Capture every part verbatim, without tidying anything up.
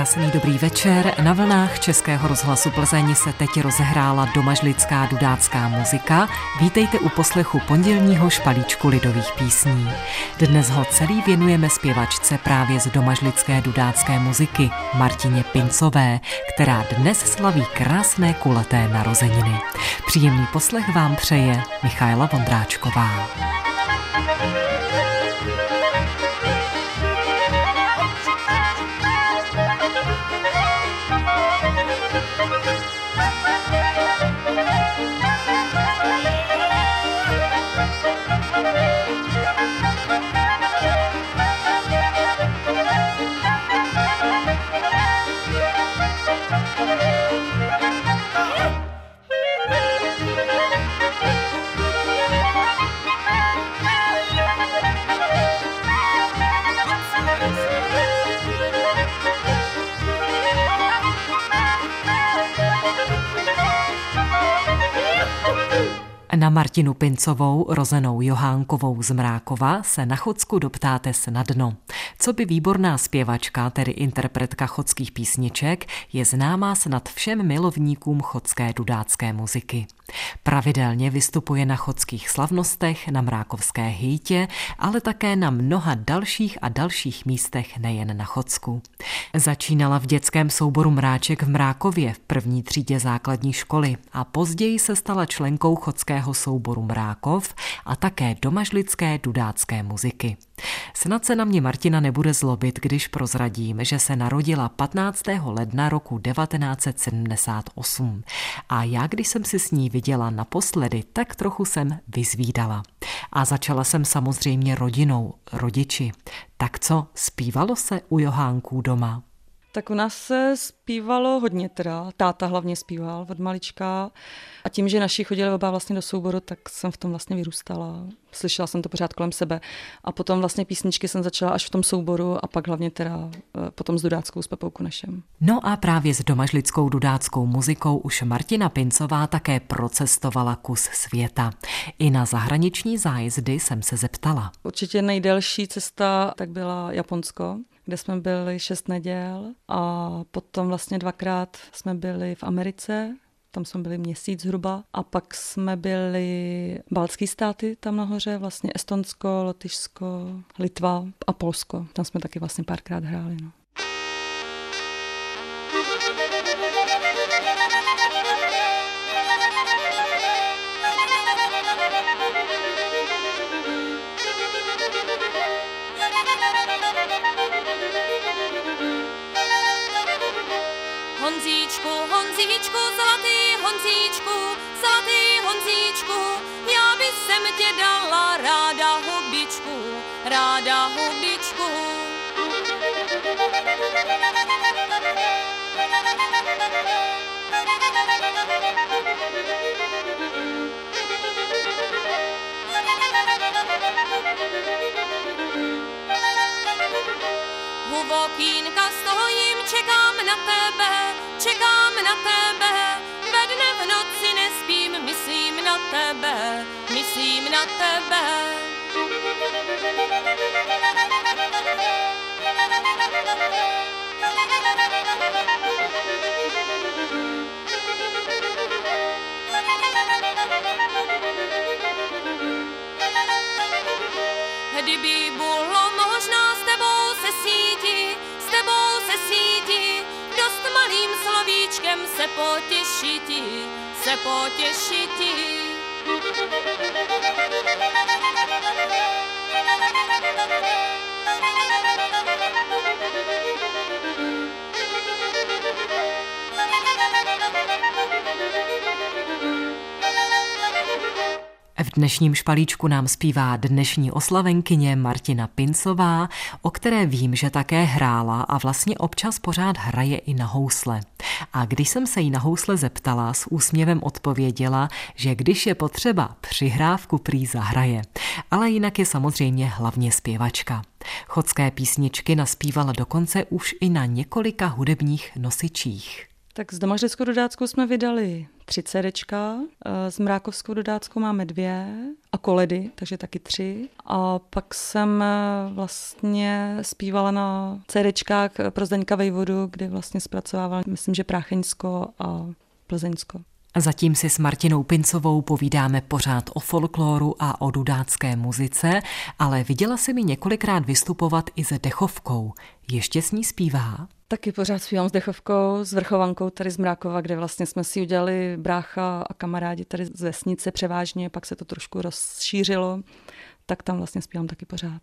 Krásný dobrý večer. Na vlnách Českého rozhlasu Plzeň se teď rozehrála domažlická dudácká muzika. Vítejte u poslechu pondělního špalíčku lidových písní. Dnes ho celý věnujeme zpěvačce právě z domažlické dudácké muziky Martině Pincové, která dnes slaví krásné kulaté narozeniny. Příjemný poslech vám přeje Michaela Vondráčková. Na Martinu Pincovou, rozenou Johánkovou z Mrákova, se na Chodsku doptáte snadno. Co by výborná zpěvačka, tedy interpretka chodských písniček, je známá snad všem milovníkům chodské dudácké muziky. Pravidelně vystupuje na chodských slavnostech, na mrákovské hýtě, ale také na mnoha dalších a dalších místech nejen na Chodsku. Začínala v dětském souboru Mráček v Mrákově v první třídě základní školy a později se stala členkou chodského souboru Mrákov a také domažlické dudácké muziky. Snad se na mě Martina nebude zlobit, když prozradím, že se narodila patnáctého ledna roku devatenáct set sedmdesát osm. A já, když jsem si s ní viděla naposledy, tak trochu jsem vyzvídala. A začala jsem samozřejmě rodinou, rodiči. Tak co, zpívalo se u Johánků doma? Tak u nás se zpívalo hodně teda, táta hlavně zpíval od malička a tím, že naši chodili oba vlastně do souboru, tak jsem v tom vlastně vyrůstala. Slyšela jsem to pořád kolem sebe a potom vlastně písničky jsem začala až v tom souboru a pak hlavně teda potom s dudáckou s Pepou Kunešem. No a právě s domažlickou dudáckou muzikou už Martina Pincová také procestovala kus světa. I na zahraniční zájezdy jsem se zeptala. Určitě nejdelší cesta tak byla Japonsko, kde jsme byli šest neděl a potom vlastně dvakrát jsme byli v Americe, tam jsme byli měsíc zhruba a pak jsme byli baltský státy tam nahoře, vlastně Estonsko, Lotyšsko, Litva a Polsko. Tam jsme taky vlastně párkrát hráli. No. Honzíčku, Honzíčku, zlatý Honzíčku, zlatý Honzíčku, já by sem tě dala ráda hubičku, ráda hubičku. U okýnka stojím, čekám na tebe, čekám na tebe, ve dne v noci nespím, myslím na tebe, myslím na tebe. Kdyby bylo možná s tebou se síti, s tebou se síti, dost malým slovíčkem se potěšiti, se potěšiti. V dnešním špalíčku nám zpívá dnešní oslavenkyně Martina Pincová, o které vím, že také hrála a vlastně občas pořád hraje i na housle. A když jsem se jí na housle zeptala, s úsměvem odpověděla, že když je potřeba, přihrávku prý zahraje. Ale jinak je samozřejmě hlavně zpěvačka. Chodské písničky naspívala dokonce už i na několika hudebních nosičích. Tak s domažlickou dudáckou jsme vydali tři CDčka, s Mrákovskou Dodáckou máme dvě a Koledy, takže taky tři. A pak jsem vlastně zpívala na CDčkách pro Zdeňka Vejvodu, kdy vlastně zpracovával, myslím, že Prácheňsko a Plzeňsko. Zatím si s Martinou Pincovou povídáme pořád o folkloru a o dudácké muzice, ale viděla si mi několikrát vystupovat i s dechovkou. Ještě s ní zpívá? Taky pořád zpívám s dechovkou, s vrchovankou tady z Mrákova, kde vlastně jsme si udělali brácha a kamarádi tady z vesnice převážně, pak se to trošku rozšířilo, tak tam vlastně zpívám taky pořád.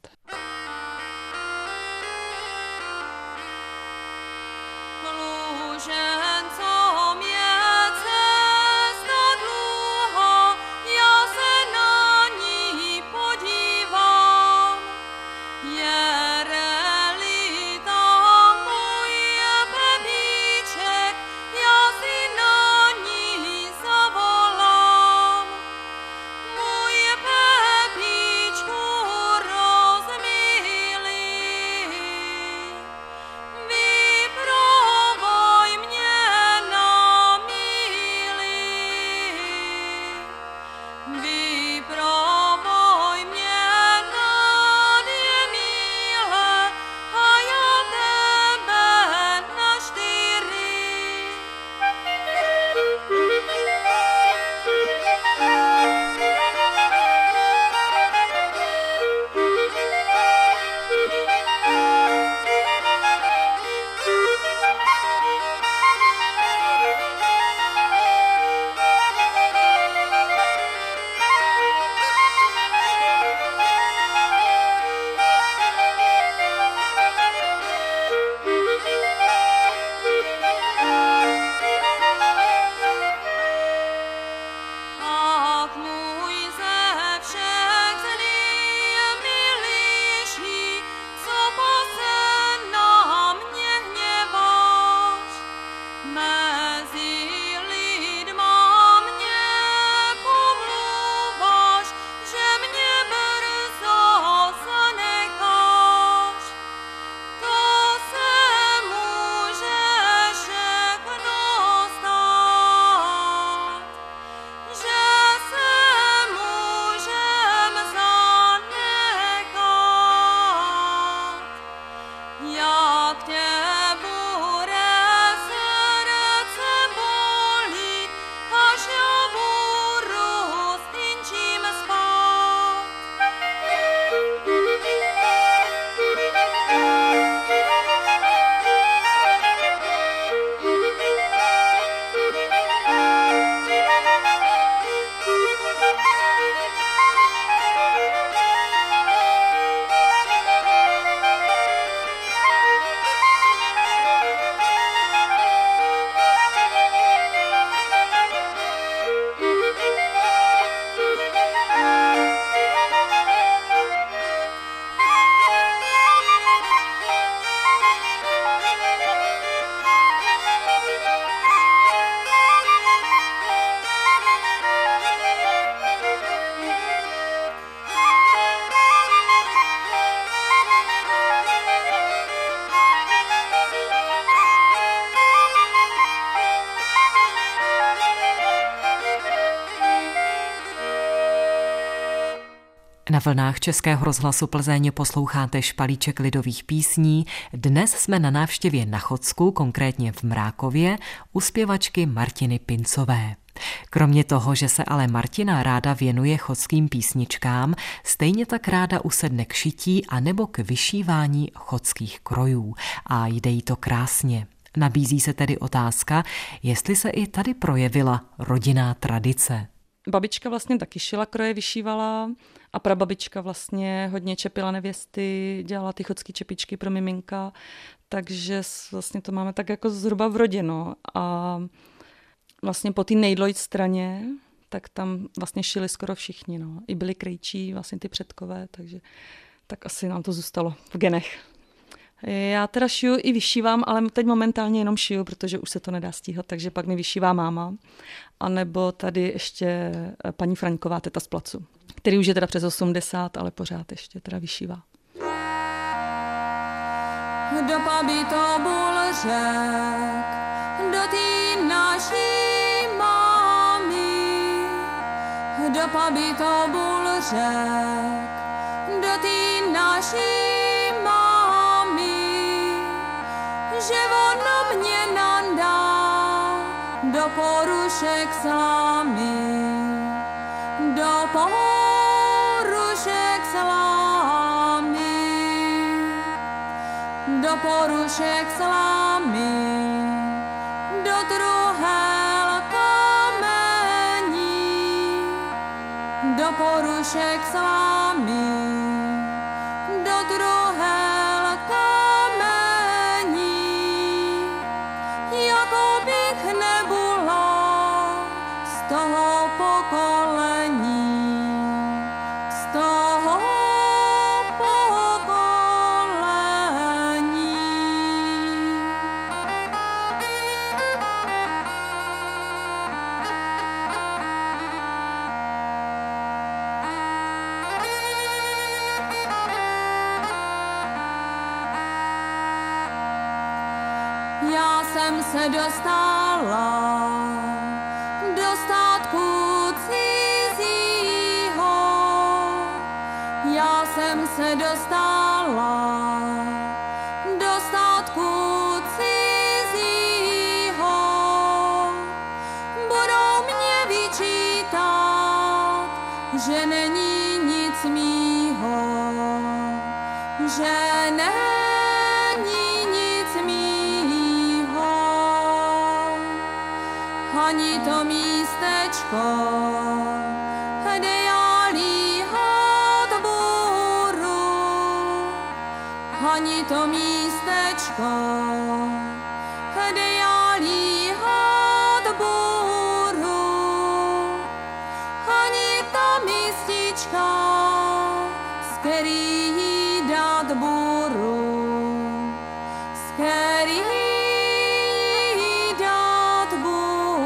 Na vlnách Českého rozhlasu Plzeň posloucháte špalíček lidových písní. Dnes jsme na návštěvě na Chodsku, konkrétně v Mrákově, u zpěvačky Martiny Pincové. Kromě toho, že se ale Martina ráda věnuje chodským písničkám, stejně tak ráda usedne k šití a nebo k vyšívání chodských krojů. A jde jí to krásně. Nabízí se tedy otázka, jestli se i tady projevila rodinná tradice. Babička vlastně taky šila kroje, vyšívala a prababička vlastně hodně čepila nevěsty, dělala ty chodský čepičky pro miminka, takže vlastně to máme tak jako zhruba v rodině. A vlastně po té nejdlojt straně, tak tam vlastně šili skoro všichni. No. I byli krejčí, vlastně ty předkové, takže tak asi nám to zůstalo v genech. Já teda šiju i vyšívám, ale teď momentálně jenom šiju, protože už se to nedá stíhat, takže pak mi vyšívá máma. A nebo tady ještě paní Fraňková, teta z placu, který už je teda přes osmdesát, ale pořád ještě teda vyšívá. Kdo by to byl řek, do tý naší má by to bůl řek, do tý naší mámy, že ono mě nandá do porušek slámy, do porušek slámy, do porušek slámy, do truhel kamení, do porušek slámy, do truhel kamení, jako bych nebyla z toho pokolení, z toho pokolení. Já jsem se dostala do státku cizího, já jsem se dostala do státku cizího, budou mě vyčítat, že není nic mýho, že není nic mýho, ani to místečko, kde já líhat budu, ani to místečko, kde já líhat budu, ani ta místička, z který jí dát budu, z který jí dát budu.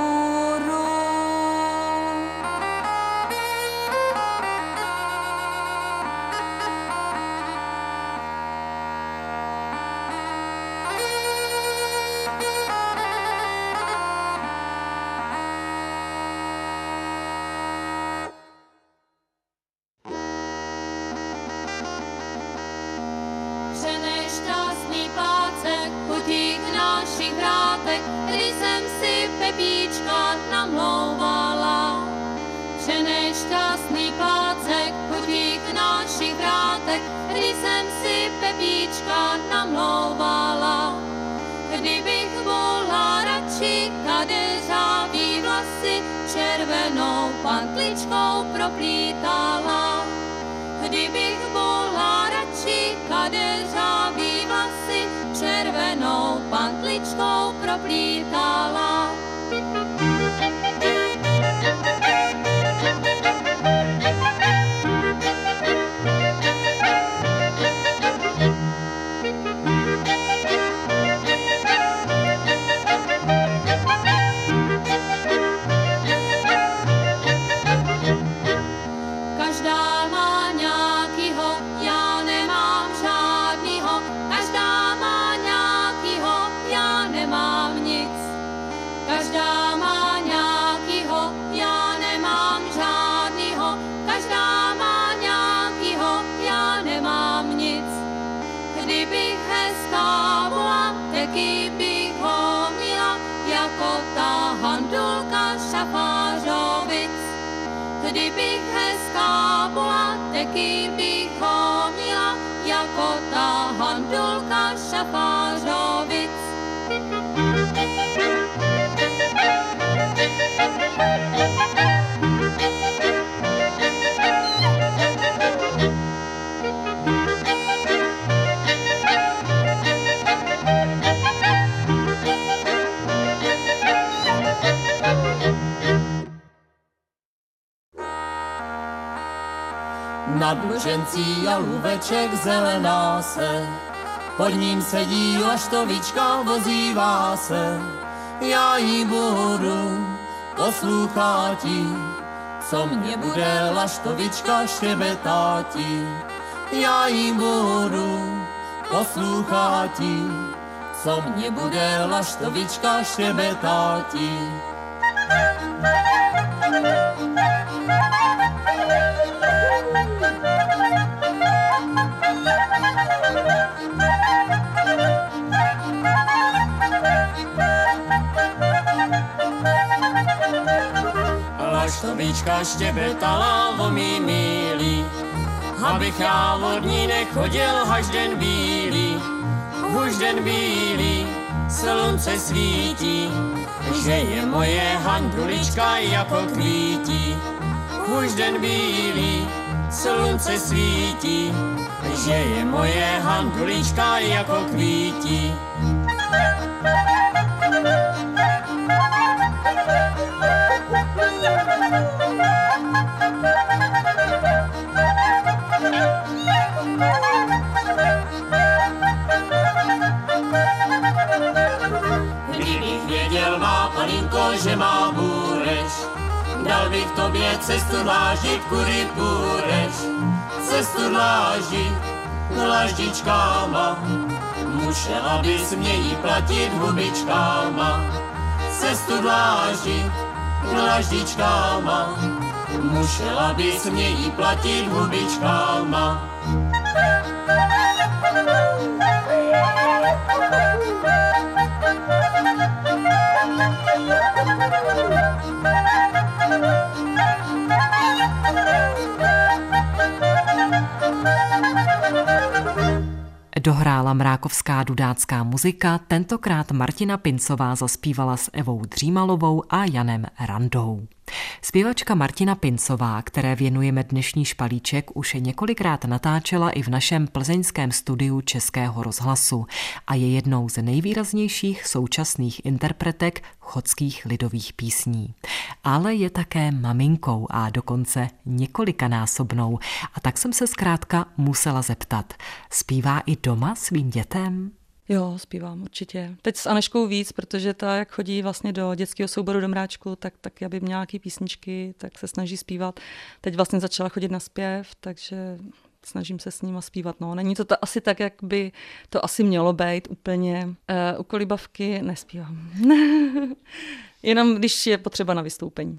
Přenešťastný plácek chutí k našich vrátek, když jsem si Pepíčka namlouvala. Přenešťastný plácek chutí k našich vrátek, když jsem si Pepíčka namlouvala. Kdybych byla radši kadeřávý vlasy červenou pantličkou proplítala. Kdybych byla radši kadeřávý vlasy červenou pantličkou proplítala. Každá má nějakýho, já nemám žádnýho. Každá má nějakýho, já nemám nic. Každá má nějakýho, já nemám žádnýho. Každá má nějakýho, já nemám nic. Kdybych hezká byla, taky bych ho měla, jako ta Handulka Šafářovic. Kdybych hezká byla, taky bych ho měla, jako ta Handulka Šafářovic. Nad mlžencí jalůveček zelená se, pod ním sedí laštovička, vozívá se. Já jí budu posloucháti, co mě bude laštovička štěbetáti. Já jí budu posloucháti, co mě bude laštovička štěbetáti. až to víčka štěbetala o mý míli. Abych já od ní nechodil až den bílý, už den bílý, slunce svítí, že je moje handulička jako kvítí. Už den bílý, slunce svítí, že je moje handulička jako kvítí. Kdybych věděl, má paninko, že má bůreš, dal bych tobě cestu dláždit, kudy půjdeš. Cestu dláždit, dláždičkáma, musela bys mě jí platit hubičkáma. Cestu dláždit, dláždičkáma, musela bys mě jí platit hubičkáma. Dohrála mrákovská dudácká muzika, tentokrát Martina Pincová zaspívala s Evou Dřímalovou a Janem Randou. Zpěvačka Martina Pincová, které věnujeme dnešní špalíček, už několikrát natáčela i v našem plzeňském studiu Českého rozhlasu a je jednou z nejvýraznějších současných interpretek chodských lidových písní. Ale je také maminkou a dokonce několikanásobnou. A tak jsem se zkrátka musela zeptat, zpívá i doma svým dětem? Jo, zpívám určitě. Teď s Aneškou víc, protože ta, jak chodí vlastně do dětského souboru do Mráčku, tak, tak aby měla nějaký písničky, tak se snaží zpívat. Teď vlastně začala chodit na zpěv, takže snažím se s nima zpívat. No, není to ta, asi tak, jak by to asi mělo být úplně. E, u kolibavky nespívám. Jenom když je potřeba na vystoupení.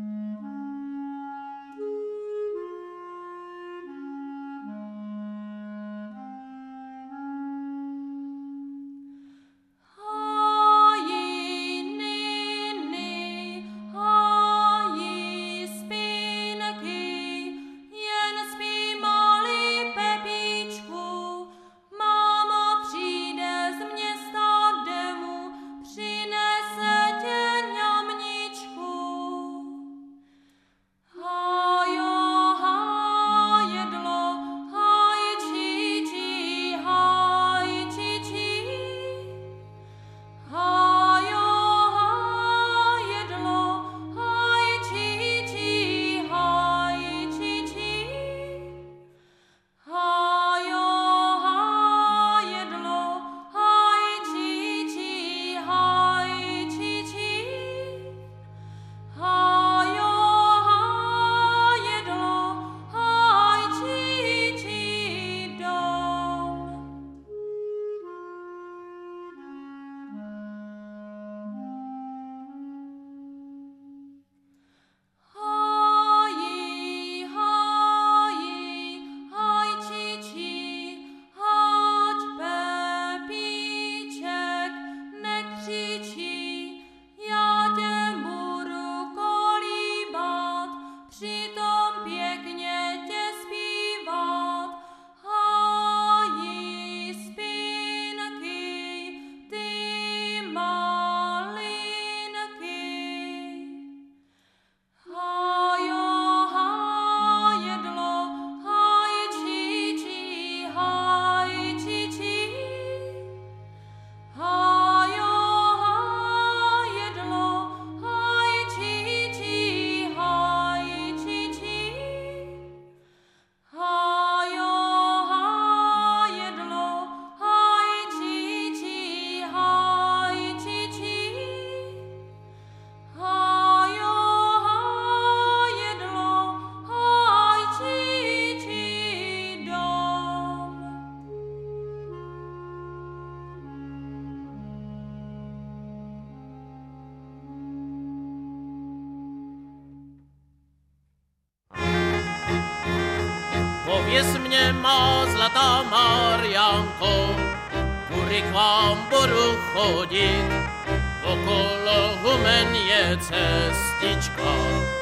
Pověz mě, má zlatá Mariánko, kudy k vám budu chodit, okolo humen je cestička,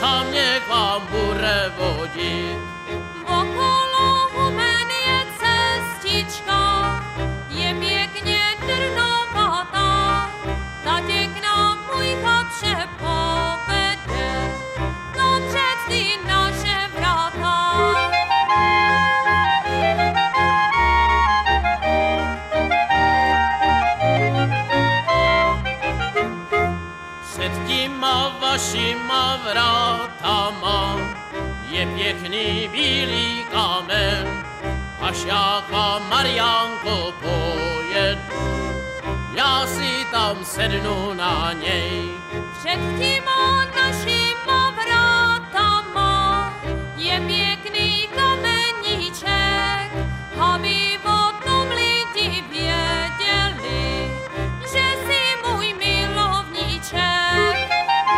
a mě k vám bude vodit. Okolo humen je cestička, je pěkně trnovatá, ta tě k nám můj chlapče povede, no před ty naše vrata. Před těma vašima vrátama je pěkný bílý kámen, až já k vám, Mariánko, pojedu, já si tam sednu na něj. Před těma našima vrátama je pěkný kameníček, aby o tom lidi věděli, že jsi můj milovníček.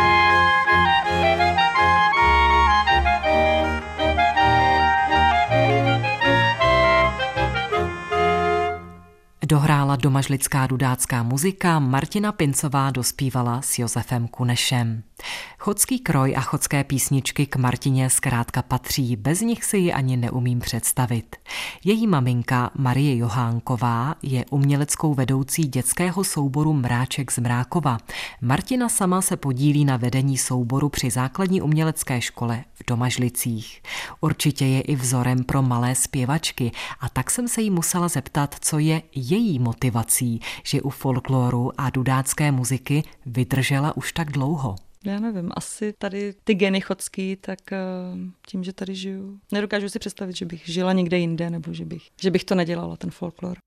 Dohrála domažlická dudácká muzika, Martina Pincová dospívala s Josefem Kunešem. Chodský kroj a chodské písničky k Martině zkrátka patří, bez nich si ji ani neumím představit. Její maminka Marie Johánková je uměleckou vedoucí dětského souboru Mráček z Mrákova. Martina sama se podílí na vedení souboru při základní umělecké škole v Domažlicích. Určitě je i vzorem pro malé zpěvačky a tak jsem se jí musela zeptat, co je její motivací, že u folkloru a dudácké muziky vydržela už tak dlouho. Já nevím, asi tady ty geny chodský, tak tím, že tady žiju. Nedokážu si představit, že bych žila někde jinde, nebo že bych, že bych to nedělala, ten folklor.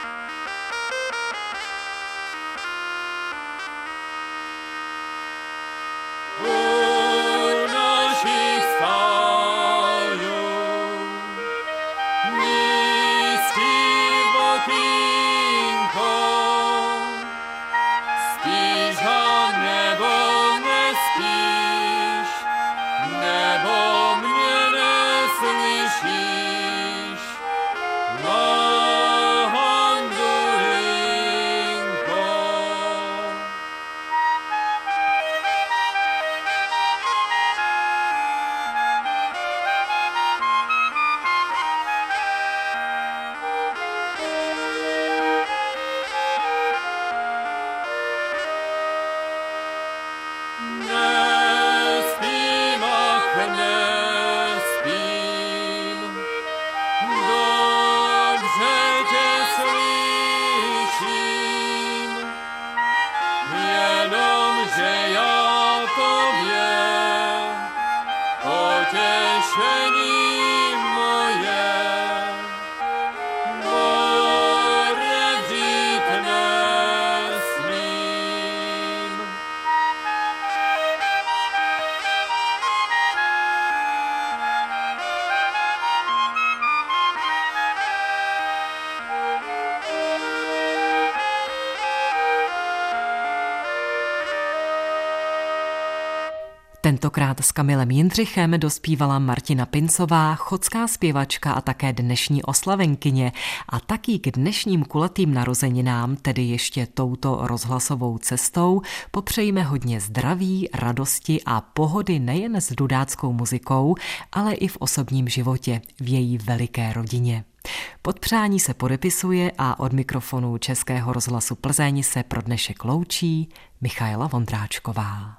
Tentokrát s Kamilem Jindřichem dospívala Martina Pincová, chodská zpěvačka a také dnešní oslavenkyně. A taky k dnešním kulatým narozeninám, tedy ještě touto rozhlasovou cestou, popřejme hodně zdraví, radosti a pohody nejen s dudáckou muzikou, ale i v osobním životě, v její veliké rodině. Pod přání se podepisuje a od mikrofonu Českého rozhlasu Plzeň se pro dnešek loučí Michaela Vondráčková.